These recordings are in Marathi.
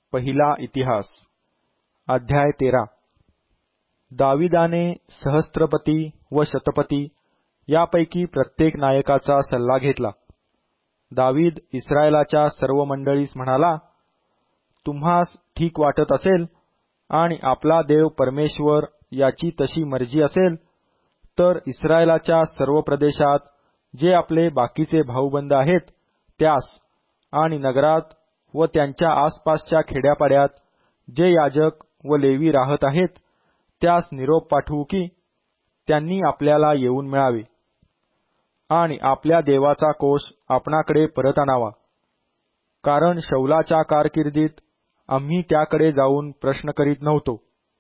पहिला इतिहास अध्याय 13. दाविदाने सहस्त्रपती व शतपती यापैकी प्रत्येक नायकाचा सल्ला घेतला. दावीद इस्रायलाच्या सर्व मंडळीस म्हणाला, तुम्हास ठीक वाटत असेल आणि आपला देव परमेश्वर याची तशी मर्जी असेल तर इस्रायलाच्या सर्व प्रदेशात जे आपले बाकीचे भाऊबंद आहेत त्यास आणि नगरात व त्यांच्या आसपासच्या खेड्यापाड्यात जे याजक व लेवी राहत आहेत त्यास निरोप पाठवू की त्यांनी आपल्याला येऊन मिळावे आणि आपल्या देवाचा कोष आपणाकडे परत आणावा. कारण शौलाच्या कारकिर्दीत आम्ही त्याकडे जाऊन प्रश्न करीत नव्हतो.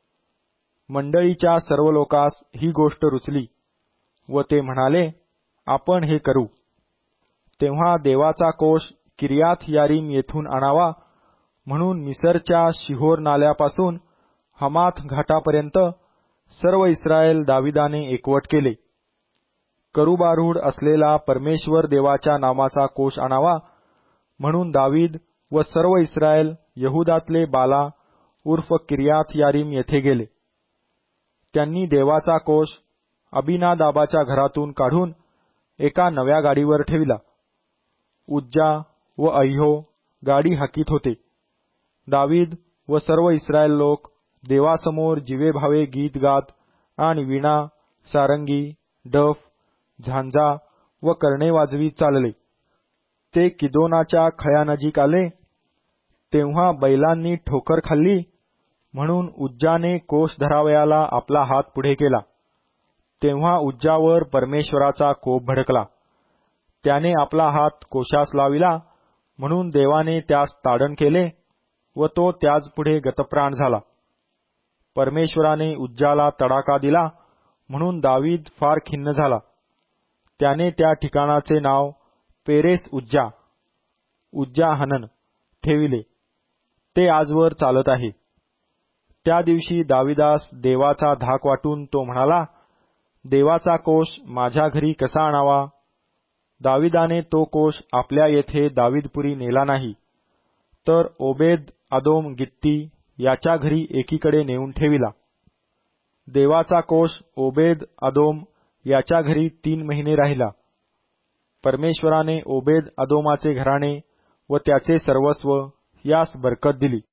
मंडळीच्या सर्व लोकांस ही गोष्ट रुचली व ते म्हणाले, आपण हे करू. तेव्हा देवाचा कोष किर्याथ यारीम येथून आणावा म्हणून मिसरच्या शिहोर नाल्यापासून हमाथ घाटापर्यंत सर्व इस्रायल दाविदाने एकवट केले. करूबारूढ असलेला परमेश्वर देवाच्या नामाचा कोष आणावा म्हणून दावीद व सर्व इस्रायल यहुदातले बाला उर्फ किर्याथ यारीम येथे गेले. त्यांनी देवाचा कोष अबिनादाबाच्या घरातून काढून एका नव्या गाडीवर ठेविला. उज्जा व अह्यो गाडी हाकीत होते. दावीद व सर्व इस्रायल लोक देवासमोर जिवेभावे गीत गात आणि विणा, सारंगी, डफ, झांजा व कर्णे वाजवीत चालले. ते किदोनाच्या खळ्यानजीक आले तेव्हा बैलांनी ठोकर खाल्ली म्हणून उज्जाने कोष धरावयाला आपला हात पुढे केला. तेव्हा उज्जावर परमेश्वराचा कोप भडकला. त्याने आपला हात कोशास लाविला म्हणून देवाने त्यास ताडण केले व तो त्याचपुढे गतप्राण झाला. परमेश्वराने उज्जाला तडाखा दिला म्हणून दावीद फार खिन्न झाला. त्याने त्या ठिकाणाचे नाव पेरेस उज्जा उज्जा हनन ठेविले. ते आजवर चालत आहे. त्या दिवशी दाविदास देवाचा धाक वाटून तो म्हणाला, देवाचा कोष माझ्या घरी कसा आणावा. दाविदाने तो कोष आपल्या येथे दावीदपुरी नेला नाही तर ओबेद अदोम गित्ती याच्या घरी एकीकडे नेऊन ठेविला. देवाचा कोष ओबेद अदोम याच्या घरी 3 महिने राहिला. परमेश्वराने ओबेद अदोमाचे घराणे व त्याचे सर्वस्व यास बरकत दिली.